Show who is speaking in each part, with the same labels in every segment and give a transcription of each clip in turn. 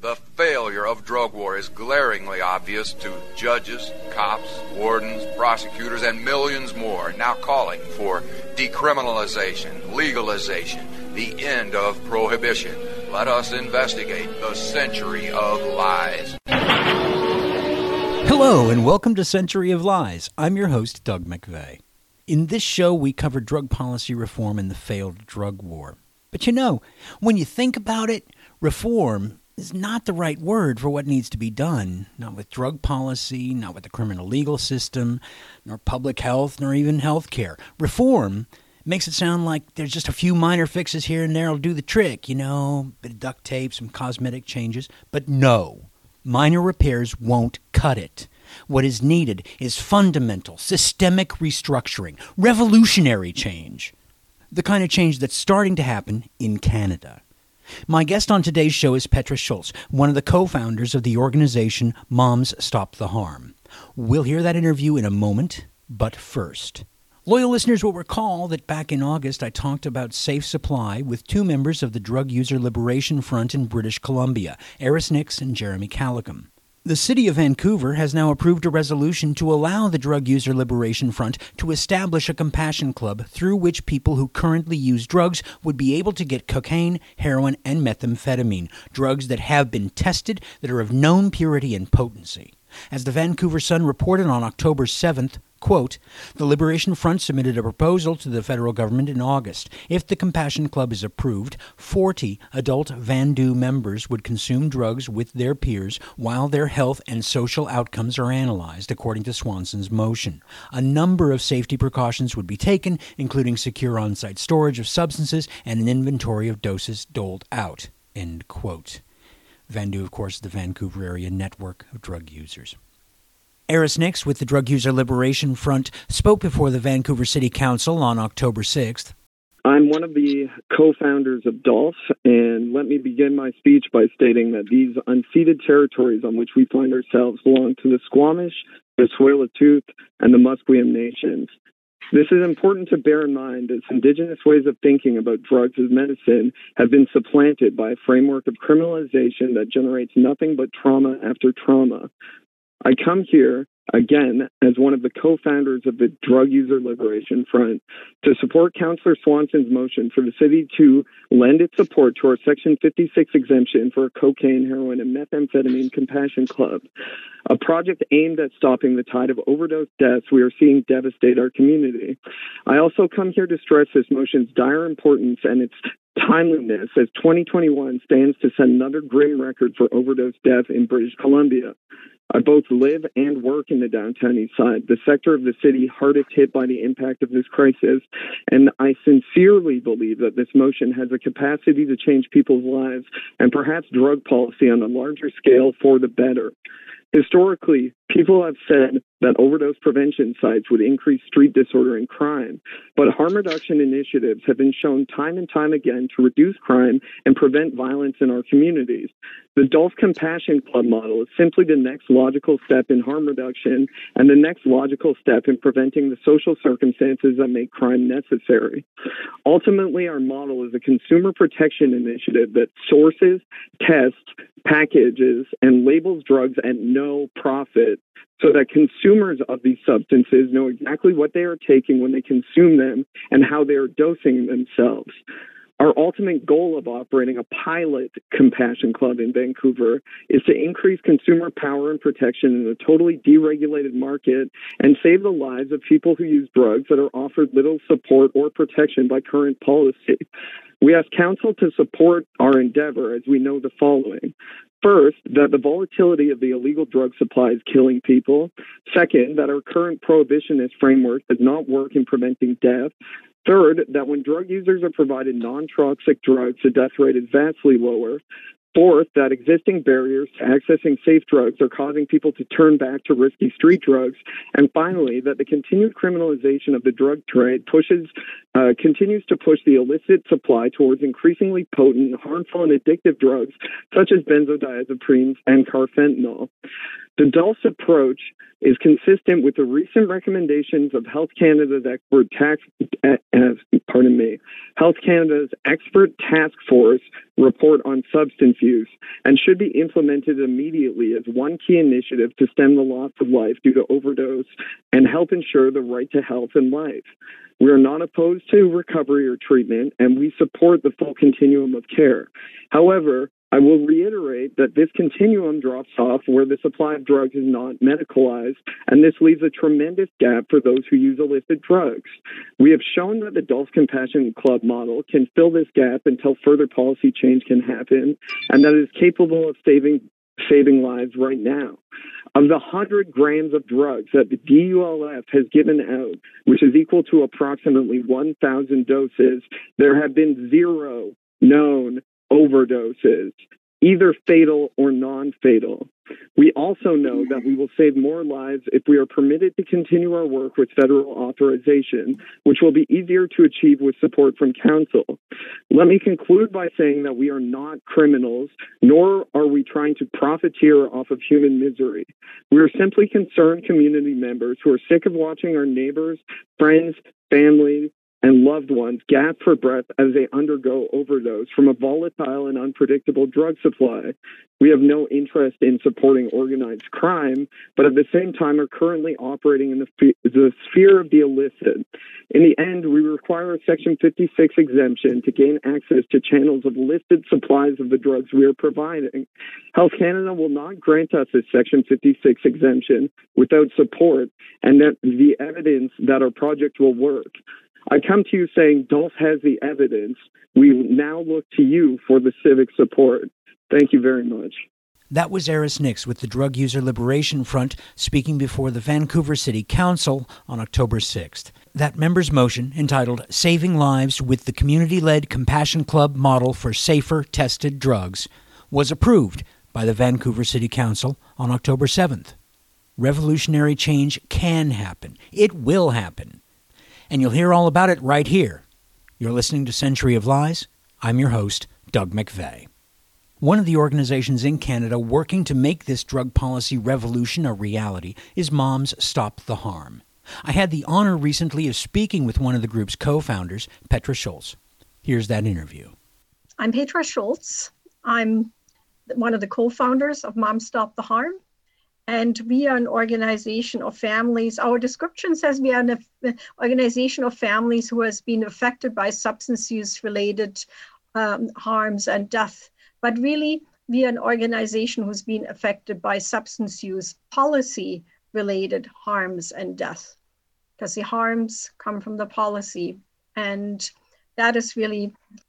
Speaker 1: The failure of drug war is glaringly obvious to judges, cops, wardens, prosecutors, and millions more now calling for decriminalization, legalization, the end of prohibition. Let us investigate the century of lies.
Speaker 2: Hello, and welcome to Century of Lies. I'm your host, Doug McVeigh. In this show, we cover drug policy reform and the failed drug war. But you know, when you think about it, reform is not the right word for what needs to be done, not with drug policy, not with the criminal legal system, nor public health, nor even health care. Reform makes it sound like there's just a few minor fixes here and there will do the trick, you know, a bit of duct tape, some cosmetic changes. But no, minor repairs won't cut it. What is needed is fundamental, systemic restructuring, revolutionary change. The kind of change that's starting to happen in Canada. My guest on today's show is Petra Schulz, one of the co-founders of the organization Moms Stop the Harm. We'll hear that interview in a moment, but first. Loyal listeners will recall that back in August I talked about safe supply with two members of the Drug User Liberation Front in British Columbia, Eris Nix and Jeremy Callaghan. The City of Vancouver has now approved a resolution to allow the Drug User Liberation Front to establish a compassion club through which people who currently use drugs would be able to get cocaine, heroin, and methamphetamine, drugs that have been tested, that are of known purity and potency. As the Vancouver Sun reported on October 7th, quote, the Liberation Front submitted a proposal to the federal government in August. If the Compassion Club is approved, 40 adult VANDU members would consume drugs with their peers while their health and social outcomes are analyzed, according to Swanson's motion. A number of safety precautions would be taken, including secure on-site storage of substances and an inventory of doses doled out, end quote. VANDU, of course, is the Vancouver Area Network of Drug Users. Eris Nix with the Drug User Liberation Front spoke before the Vancouver City Council on October 6th.
Speaker 3: I'm one of the co-founders of DOLF, and let me begin my speech by stating that these unceded territories on which we find ourselves belong to the Squamish, the Tsleil-Waututh, and the Musqueam nations. This is important to bear in mind as Indigenous ways of thinking about drugs as medicine have been supplanted by a framework of criminalization that generates nothing but trauma after trauma. I come here, again, as one of the co-founders of the Drug User Liberation Front to support Councillor Swanson's motion for the city to lend its support to our Section 56 exemption for a cocaine, heroin, and methamphetamine compassion club, a project aimed at stopping the tide of overdose deaths we are seeing devastate our community. I also come here to stress this motion's dire importance and its timeliness as 2021 stands to set another grim record for overdose death in British Columbia. I both live and work in the downtown east side, the sector of the city hardest hit by the impact of this crisis, and I sincerely believe that this motion has a capacity to change people's lives and perhaps drug policy on a larger scale for the better. Historically, people have said that overdose prevention sites would increase street disorder and crime, but harm reduction initiatives have been shown time and time again to reduce crime and prevent violence in our communities. The DOLF Compassion Club model is simply the next logical step in harm reduction and the next logical step in preventing the social circumstances that make crime necessary. Ultimately, our model is a consumer protection initiative that sources, tests, packages, and labels drugs at no profit so that consumers of these substances know exactly what they are taking when they consume them and how they are dosing themselves. Our ultimate goal of operating a pilot compassion club in Vancouver is to increase consumer power and protection in a totally deregulated market and save the lives of people who use drugs that are offered little support or protection by current policy. We ask Council to support our endeavor as we know the following. First, that the volatility of the illegal drug supply is killing people. Second, that our current prohibitionist framework does not work in preventing death. Third, that when drug users are provided non-toxic drugs, the death rate is vastly lower. Fourth, that existing barriers to accessing safe drugs are causing people to turn back to risky street drugs. And finally, that the continued criminalization of the drug trade continues to push the illicit supply towards increasingly potent, harmful, and addictive drugs such as benzodiazepines and carfentanil. The DULPH approach is consistent with the recent recommendations of Health Canada's Health Canada's expert task force report on substance use, and should be implemented immediately as one key initiative to stem the loss of life due to overdose and help ensure the right to health and life. We are not opposed to recovery or treatment, and we support the full continuum of care. However, I will reiterate that this continuum drops off where the supply of drugs is not medicalized, and this leaves a tremendous gap for those who use illicit drugs. We have shown that the DULPH Compassion Club model can fill this gap until further policy change can happen, and that it is capable of saving lives right now. Of the 100 grams of drugs that the DULF has given out, which is equal to approximately 1,000 doses, there have been 0 known overdoses, either fatal or non-fatal. We also know that we will save more lives if we are permitted to continue our work with federal authorization, which will be easier to achieve with support from council. Let me conclude by saying that we are not criminals, nor are we trying to profiteer off of human misery. We are simply concerned community members who are sick of watching our neighbors, friends, family, and loved ones gasp for breath as they undergo overdose from a volatile and unpredictable drug supply. We have no interest in supporting organized crime, but at the same time are currently operating in the sphere of the illicit. In the end, we require a Section 56 exemption to gain access to channels of listed supplies of the drugs we are providing. Health Canada will not grant us a Section 56 exemption without support and that the evidence that our project will work. I come to you saying DULPH has the evidence. We now look to you for the civic support. Thank you very much.
Speaker 2: That was Eris Nix with the Drug User Liberation Front speaking before the Vancouver City Council on October 6th. That member's motion, entitled Saving Lives with the Community-Led Compassion Club Model for Safer Tested Drugs, was approved by the Vancouver City Council on October 7th. Revolutionary change can happen. It will happen. And you'll hear all about it right here. You're listening to Century of Lies. I'm your host, Doug McVeigh. One of the organizations in Canada working to make this drug policy revolution a reality is Moms Stop the Harm. I had the honor recently of speaking with one of the group's co-founders, Petra Schultz. Here's that interview.
Speaker 4: I'm Petra Schultz. I'm one of the co-founders of Moms Stop the Harm. And we are an organization of families. Our description says we are an organization of families who has been affected by substance use-related harms and death. But really, we are an organization who's been affected by substance use policy-related harms and death, because the harms come from the policy. And that is really,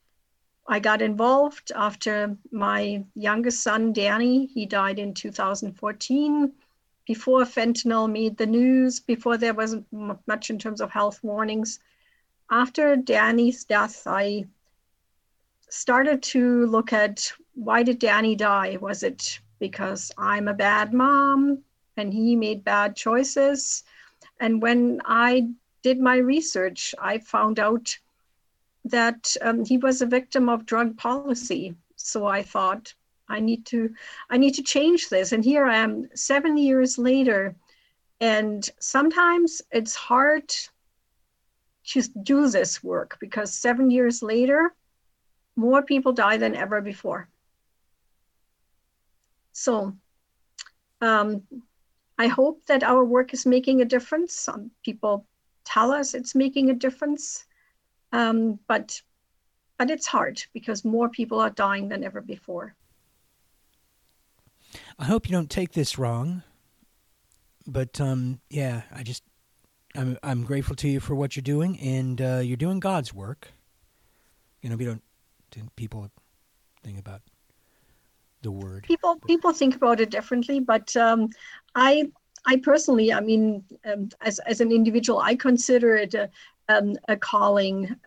Speaker 4: I got involved after my youngest son, Danny, he died in 2014, before fentanyl made the news, before there wasn't much in terms of health warnings. After Danny's death, I started to look at, why did Danny die? Was it because I'm a bad mom and he made bad choices? And when I did my research, I found out that he was a victim of drug policy. So I thought, I need to change this. And here I am 7 years later. And sometimes it's hard to do this work because 7 years later, more people die than ever before. So I hope that our work is making a difference. Some people tell us it's making a difference, but it's hard because more people are dying than ever before.
Speaker 2: I hope you don't take this wrong, but yeah, I'm grateful to you for what you're doing, and you're doing God's work. You know, people think about the word.
Speaker 4: People think about it differently, but I personally, I mean, as an individual, I consider it a calling.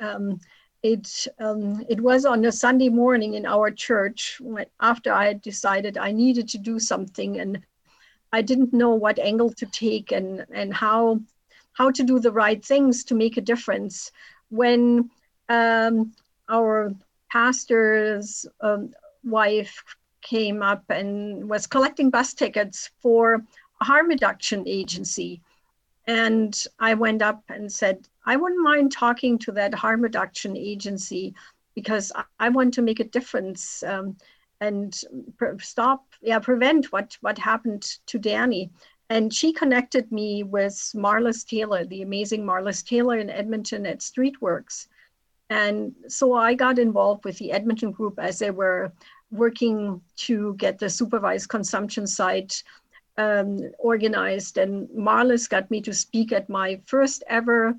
Speaker 4: It was on a Sunday morning in our church after I had decided I needed to do something, and I didn't know what angle to take and how to do the right things to make a difference. When our pastor's wife came up and was collecting bus tickets for a harm reduction agency. And I went up and said, I wouldn't mind talking to that harm reduction agency because I want to make a difference and prevent what happened to Danny. And she connected me with Marlis Taylor, the amazing Marlis Taylor in Edmonton at Streetworks. And so I got involved with the Edmonton group as they were working to get the supervised consumption site organized. And Marlis got me to speak at my first ever,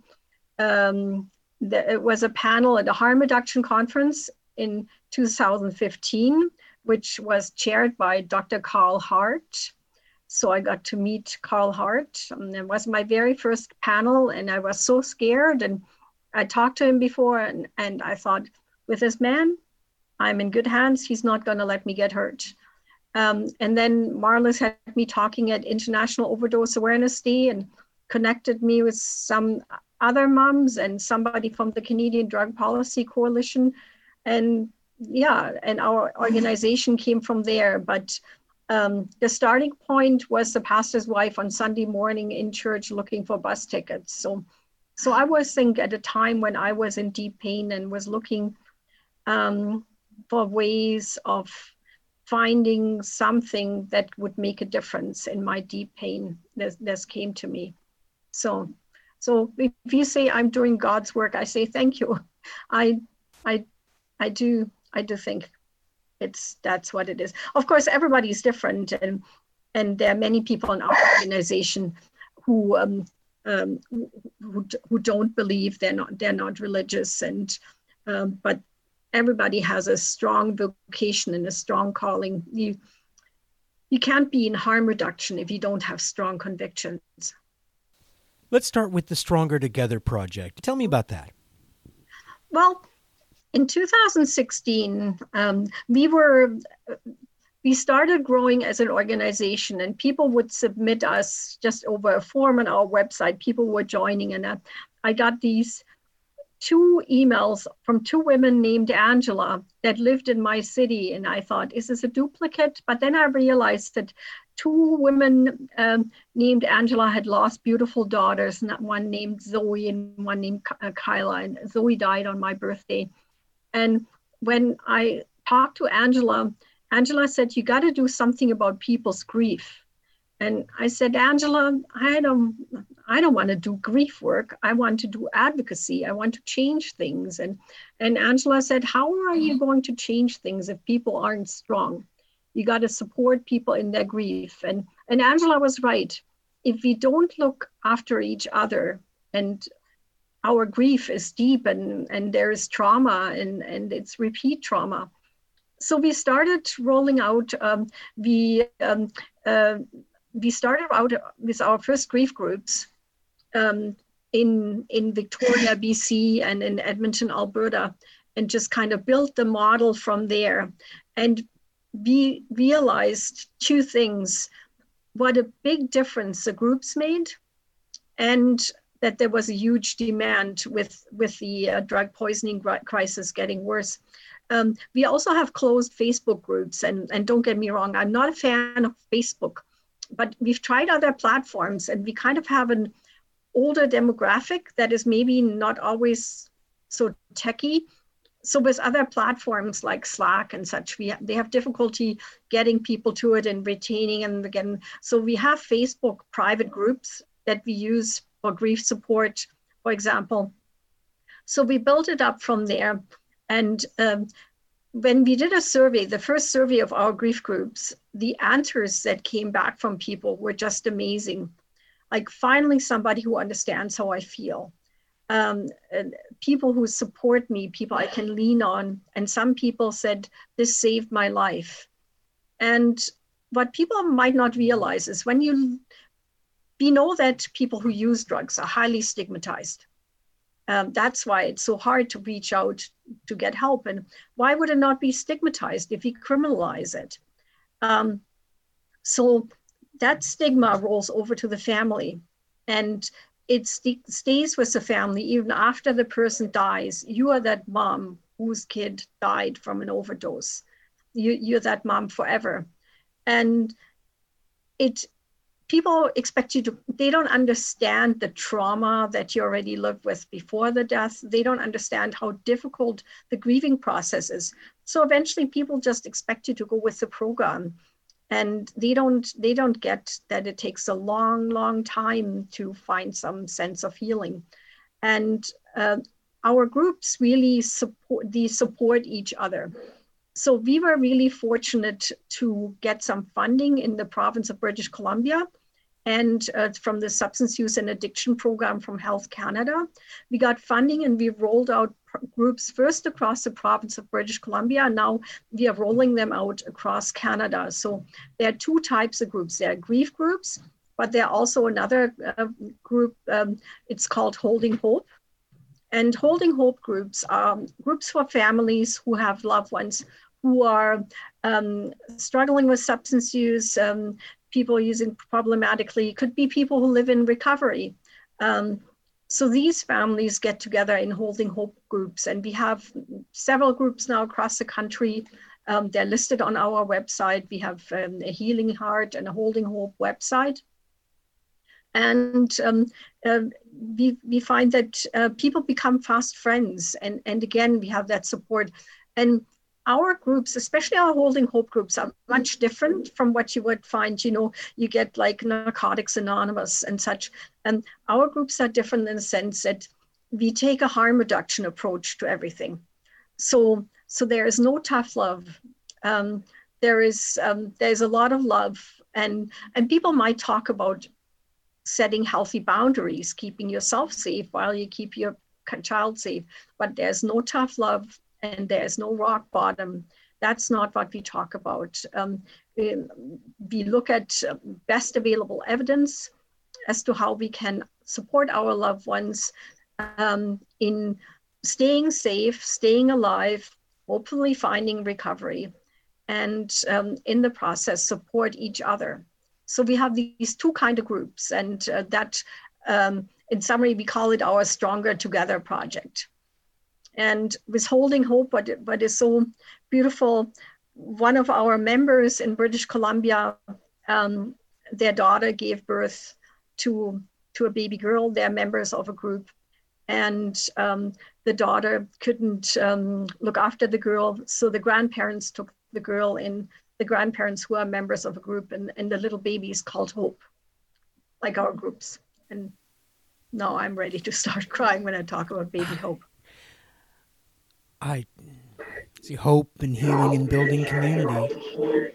Speaker 4: it was a panel at a harm reduction conference in 2015, which was chaired by Dr. Carl Hart. So I got to meet Carl Hart. It was my very first panel, and I was so scared. And I talked to him before, and I thought, with this man, I'm in good hands. He's not going to let me get hurt. And then Marlis had me talking at International Overdose Awareness Day and connected me with some other moms and somebody from the Canadian Drug Policy Coalition. And yeah, and our organization came from there. But the starting point was the pastor's wife on Sunday morning in church looking for bus tickets. So I was thinking at a time when I was in deep pain and was looking for ways of finding something that would make a difference in my deep pain. This came to me. So if you say I'm doing God's work, I say thank you. I do think that's what it is. Of course, everybody's different, and there are many people in our organization who don't believe, they're not religious, and but everybody has a strong vocation and a strong calling. You can't be in harm reduction if you don't have strong convictions.
Speaker 2: Let's start with the Stronger Together project. Tell me about that.
Speaker 4: Well, in 2016, we started growing as an organization, and people would submit us just over a form on our website. People were joining, and I got these 2 emails from 2 women named Angela that lived in my city. And I thought, is this a duplicate? But then I realized that 2 women named Angela had lost beautiful daughters, one named Zoe and one named Kyla. And Zoe died on my birthday. And when I talked to Angela, Angela said, you got to do something about people's grief. And I said, Angela, I don't want to do grief work. I want to do advocacy. I want to change things. And Angela said, how are you going to change things if people aren't strong? You got to support people in their grief. And Angela was right. If we don't look after each other, and our grief is deep, and there is trauma, and it's repeat trauma. So we started rolling out, we started out with our first grief groups in Victoria, BC, and in Edmonton, Alberta, and just kind of built the model from there. And we realized 2 things: what a big difference the groups made, and that there was a huge demand with the drug poisoning crisis getting worse. We also have closed Facebook groups, and don't get me wrong, I'm not a fan of Facebook, but we've tried other platforms, and we kind of have an older demographic that is maybe not always so techy. So with other platforms like Slack and such, they have difficulty getting people to it and retaining. And again, so we have Facebook private groups that we use for grief support, for example. So we built it up from there. And when we did a survey, the first survey of our grief groups, the answers that came back from people were just amazing. Like, finally, somebody who understands how I feel. People who support me, people I can lean on. And some people said, this saved my life. And what people might not realize is we know that people who use drugs are highly stigmatized. That's why it's so hard to reach out to get help. And why would it not be stigmatized if we criminalize it? So that stigma rolls over to the family, and it stays with the family even after the person dies. You are that mom whose kid died from an overdose. you're that mom forever. And people expect you to, they don't understand the trauma that you already lived with before the death. They don't understand how difficult the grieving process is. So eventually people just expect you to go with the program. And they don't get that it takes a long, long time to find some sense of healing. And our groups really support each other. So we were really fortunate to get some funding in the province of British Columbia and from the Substance Use and Addiction Program from Health Canada. We got funding and we rolled out groups first across the province of British Columbia. And now we are rolling them out across Canada. So there are two types of groups. There are grief groups, but there are also another group, it's called Holding Hope. And Holding Hope groups are groups for families who have loved ones who are struggling with substance use, people using problematically, could be people who live in recovery. So these families get together in Holding Hope groups, and we have several groups now across the country. They're listed on our website. We have a Healing Heart and a Holding Hope website. And we find that people become fast friends. And again, we have that support. And our groups, especially our Holding Hope groups, are much different from what you would find, you get like Narcotics Anonymous and such. And our groups are different in the sense that we take a harm reduction approach to everything. So there is no tough love. There's a lot of love, and people might talk about setting healthy boundaries, keeping yourself safe while you keep your child safe, but there's no tough love and there's no rock bottom. That's not what we talk about. We look at best available evidence as to how we can support our loved ones in staying safe, staying alive, hopefully finding recovery, and in the process support each other. So we have these two kind of groups, and that in summary, we call it our Stronger Together project. And with Holding Hope, what is so beautiful, one of our members in British Columbia, their daughter gave birth to a baby girl. They're members of a group, and the daughter couldn't look after the girl, so the grandparents took the girl in. The grandparents who are members of a group, and the little baby is called Hope, like our groups. And now I'm ready to start crying when I talk about baby Hope.
Speaker 2: I see hope and healing and building community.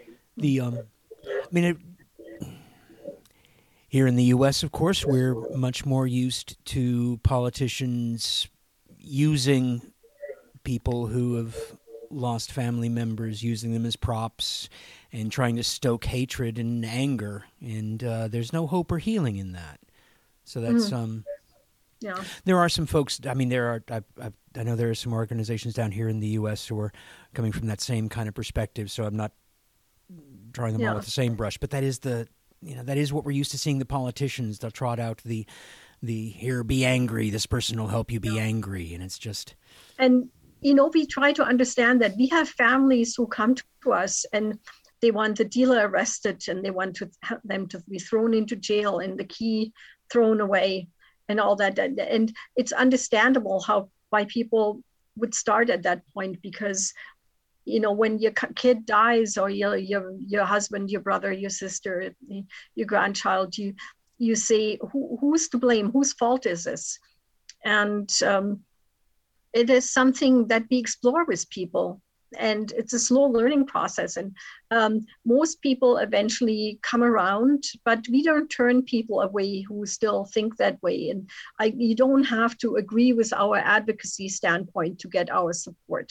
Speaker 2: Here in the U.S., of course, we're much more used to politicians using people who have lost family members, using them as props and trying to stoke hatred and anger. And there's no hope or healing in that. So that's yeah. There are some folks. I mean, I know there are some organizations down here in the U.S. who are coming from that same kind of perspective. So I'm not drawing them all with the same brush. But that is that is what we're used to seeing the politicians. They'll trot out the here, be angry. This person will help you be angry, and it's just.
Speaker 4: And we try to understand that we have families who come to us and they want the dealer arrested and they want them to be thrown into jail and the key thrown away and all that. And it's understandable why people would start at that point, because, when your kid dies or your husband, your brother, your sister, your grandchild, you say, who's to blame? Whose fault is this? And it is something that we explore with people, and it's a slow learning process. And most people eventually come around, but we don't turn people away who still think that way. And you don't have to agree with our advocacy standpoint to get our support.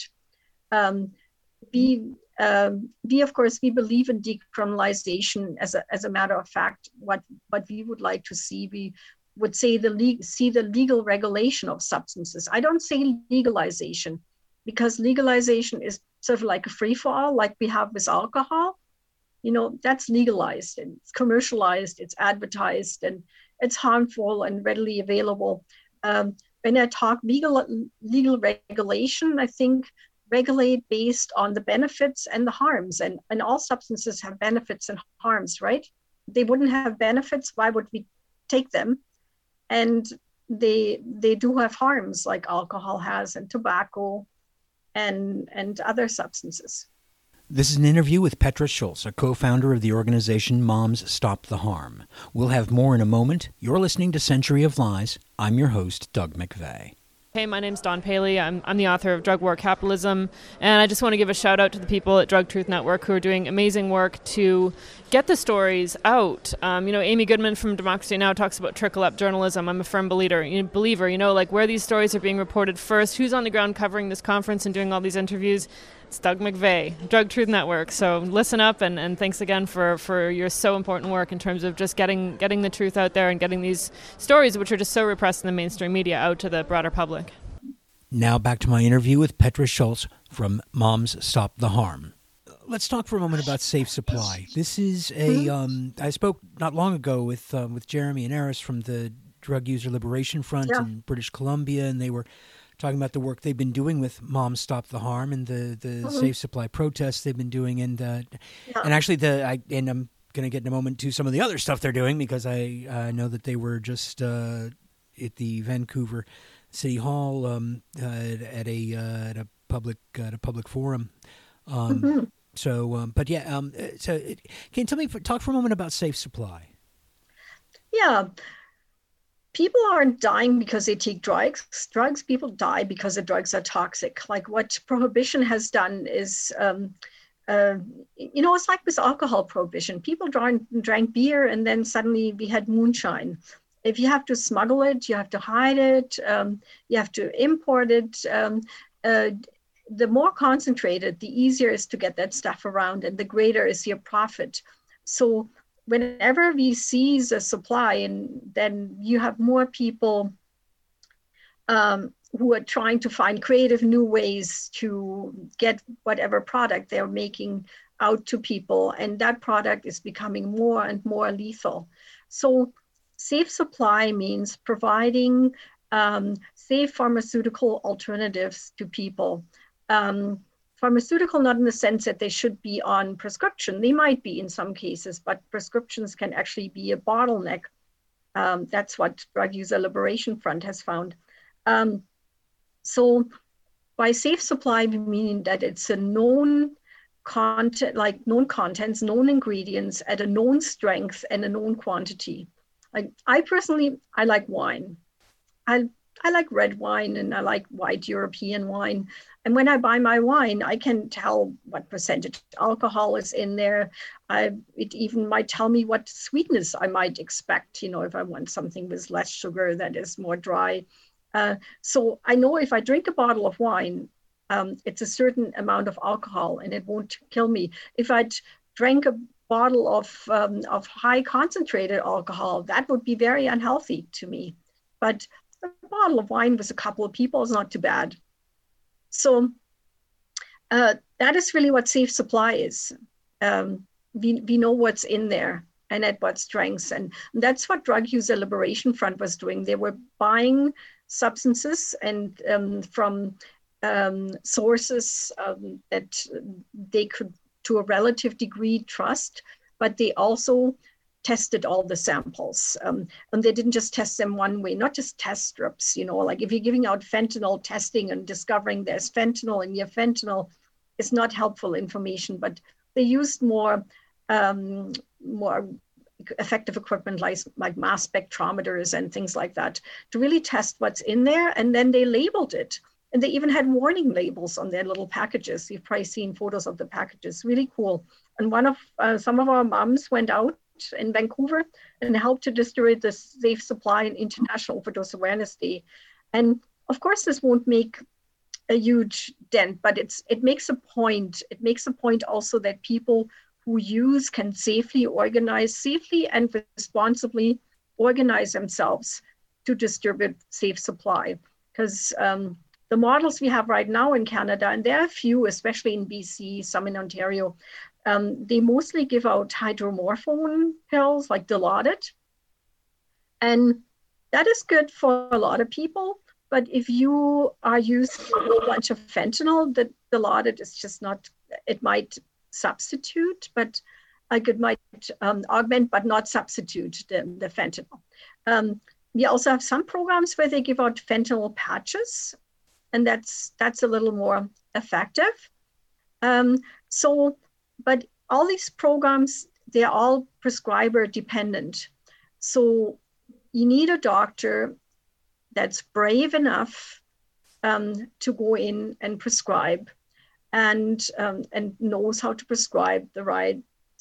Speaker 4: We of course, we believe in decriminalization as a matter of fact. What we would like to see, we would say see the legal regulation of substances. I don't say legalization, because legalization is sort of like a free-for-all, like we have with alcohol. That's legalized and it's commercialized, it's advertised, and it's harmful and readily available. When I talk legal regulation, I think regulate based on the benefits and the harms. And all substances have benefits and harms, right? They wouldn't have benefits, why would we take them? And they do have harms, like alcohol has, and tobacco, and other substances.
Speaker 2: This is an interview with Petra Schultz, a co-founder of the organization Moms Stop the Harm. We'll have more in a moment. You're listening to Century of Lies. I'm your host, Doug McVeigh.
Speaker 5: Hey, my name's Dawn Paley. I'm the author of Drug War Capitalism, and I just want to give a shout out to the people at Drug Truth Network who are doing amazing work to get the stories out. Amy Goodman from Democracy Now! Talks about trickle-up journalism. I'm a firm believer, like where these stories are being reported first, who's on the ground covering this conference and doing all these interviews. It's Doug McVeigh, Drug Truth Network. So listen up, and thanks again for your so important work in terms of just getting the truth out there and getting these stories, which are just so repressed in the mainstream media, out to the broader public.
Speaker 2: Now back to my interview with Petra Schultz from Moms Stop the Harm. Let's talk for a moment about Safe Supply. This is I spoke not long ago with Jeremy and Eris from the Drug User Liberation Front in British Columbia, and they were talking about the work they've been doing with Moms Stop the Harm and the Safe Supply protests they've been doing, and actually I'm going to get in a moment to some of the other stuff they're doing, because I know that they were just at the Vancouver City Hall at a public forum. So can you tell me, talk for a moment about Safe Supply?
Speaker 4: Yeah. People aren't dying because they take drugs. People die because the drugs are toxic. Like what prohibition has done is, it's like with alcohol prohibition. People drank beer, and then suddenly we had moonshine. If you have to smuggle it, you have to hide it, you have to import it. The more concentrated, the easier it is to get that stuff around, and the greater is your profit. So whenever we seize a supply, and then you have more people who are trying to find creative new ways to get whatever product they're making out to people, and that product is becoming more and more lethal. So Safe Supply means providing safe pharmaceutical alternatives to people. Pharmaceutical, not in the sense that they should be on prescription. They might be in some cases, but prescriptions can actually be a bottleneck. That's what Drug User Liberation Front has found. So by Safe Supply, we mean that it's a known content, like known contents, known ingredients at a known strength and a known quantity. Like I like wine. I like red wine, and I like white European wine. And when I buy my wine, I can tell what percentage alcohol is in there. It even might tell me what sweetness I might expect, if I want something with less sugar that is more dry. So I know if I drink a bottle of wine, it's a certain amount of alcohol and it won't kill me. If I drank a bottle of high concentrated alcohol, that would be very unhealthy to me. But a bottle of wine with a couple of people is not too bad. So that is really what Safe Supply is. We know what's in there and at what strengths. And that's what Drug User Liberation Front was doing. They were buying substances and from sources that they could, to a relative degree, trust, but they also tested all the samples. And they didn't just test them one way, not just test strips, like if you're giving out fentanyl testing and discovering there's fentanyl in your fentanyl, it's not helpful information, but they used more effective equipment like mass spectrometers and things like that to really test what's in there. And then they labeled it. And they even had warning labels on their little packages. You've probably seen photos of the packages, really cool. And some of our moms went out in Vancouver and helped to distribute the Safe Supply and International Overdose Awareness Day. And of course, this won't make a huge dent, but it makes a point. It makes a point also that people who use can safely and responsibly organize themselves to distribute Safe Supply. Because the models we have right now in Canada, and there are a few, especially in BC, some in Ontario, they mostly give out hydromorphone pills like Dilaudid. And that is good for a lot of people. But if you are using a whole bunch of fentanyl, the Dilaudid is just not, it might substitute, but it might augment, but not substitute the fentanyl. We also have some programs where they give out fentanyl patches, and that's a little more effective. But all these programs, they're all prescriber dependent. So you need a doctor that's brave enough to go in and prescribe, and knows how to prescribe the right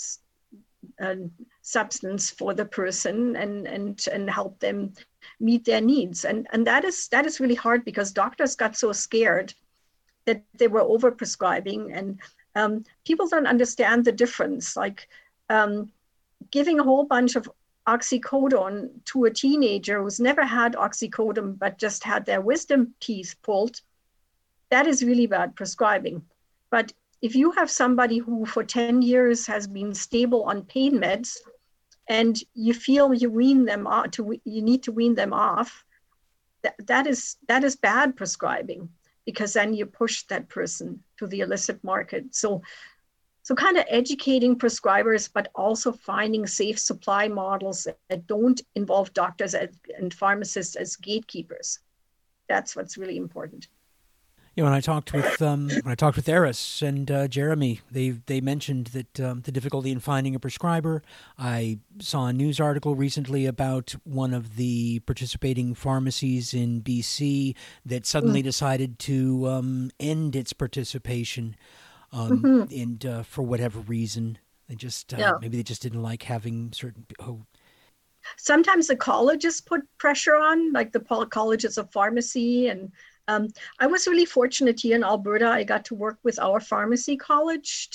Speaker 4: substance for the person, and help them meet their needs. And that is really hard, because doctors got so scared that they were overprescribing, and people don't understand the difference. Like giving a whole bunch of oxycodone to a teenager who's never had oxycodone but just had their wisdom teeth pulled, that is really bad prescribing. But if you have somebody who for 10 years has been stable on pain meds, and you feel you need to wean them off, that is bad prescribing, because then you push that person to the illicit market. So kind of educating prescribers, but also finding safe supply models that don't involve doctors and pharmacists as gatekeepers. That's what's really important.
Speaker 2: When I talked with Eris and Jeremy, they mentioned that the difficulty in finding a prescriber. I saw a news article recently about one of the participating pharmacies in BC that suddenly decided to end its participation, and for whatever reason, they just maybe they just didn't like having certain.
Speaker 4: Sometimes the colleges put pressure on, like the colleges of pharmacy. And I was really fortunate here in Alberta. I got to work with our pharmacy college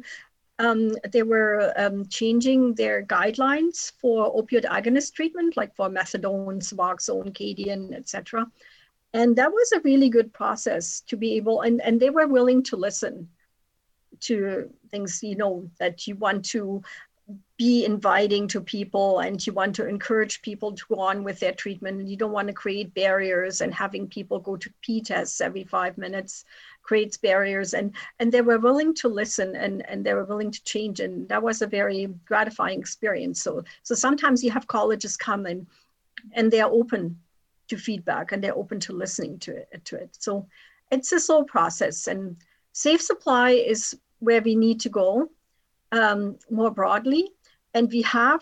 Speaker 4: they were changing their guidelines for opioid agonist treatment, like for methadone, Suboxone, Cadian, etc. And that was a really good process to be able, and they were willing to listen to things, that you want to be inviting to people, and you want to encourage people to go on with their treatment, and you don't want to create barriers, and having people go to P tests every 5 minutes creates barriers, and they were willing to listen, and they were willing to change, and that was a very gratifying experience. So sometimes you have colleges come in, and they are open to feedback, and they're open to listening to it. So it's a slow process, and safe supply is where we need to go more broadly. And we have,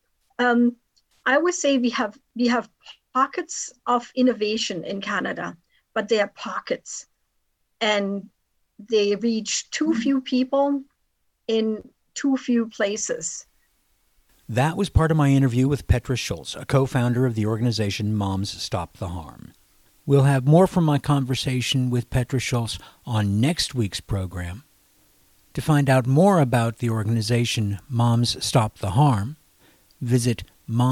Speaker 4: I would say we have pockets of innovation in Canada, but they are pockets, and they reach too few people in too few places.
Speaker 2: That was part of my interview with Petra Schultz, a co-founder of the organization Moms Stop the Harm. We'll have more from my conversation with Petra Schultz on next week's program. To find out more about the organization Moms Stop the Harm, visit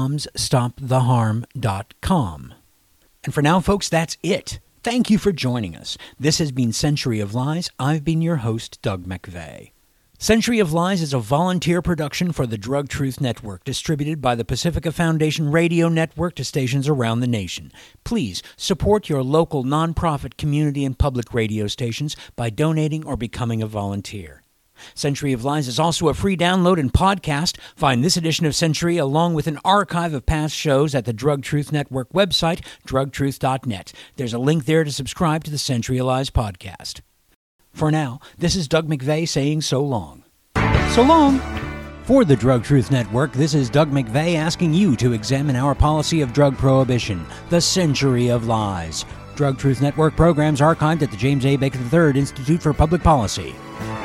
Speaker 2: momsstoptheharm.com. And for now, folks, that's it. Thank you for joining us. This has been Century of Lies. I've been your host, Doug McVeigh. Century of Lies is a volunteer production for the Drug Truth Network, distributed by the Pacifica Foundation Radio Network to stations around the nation. Please support your local nonprofit community and public radio stations by donating or becoming a volunteer. Century of Lies is also a free download and podcast. Find this edition of Century along with an archive of past shows at the Drug Truth Network website, drugtruth.net. There's a link there to subscribe to the Century of Lies podcast. For now, this is Doug McVeigh saying so long. So long! For the Drug Truth Network, this is Doug McVeigh asking you to examine our policy of drug prohibition, the Century of Lies. Drug Truth Network programs archived at the James A. Baker III Institute for Public Policy.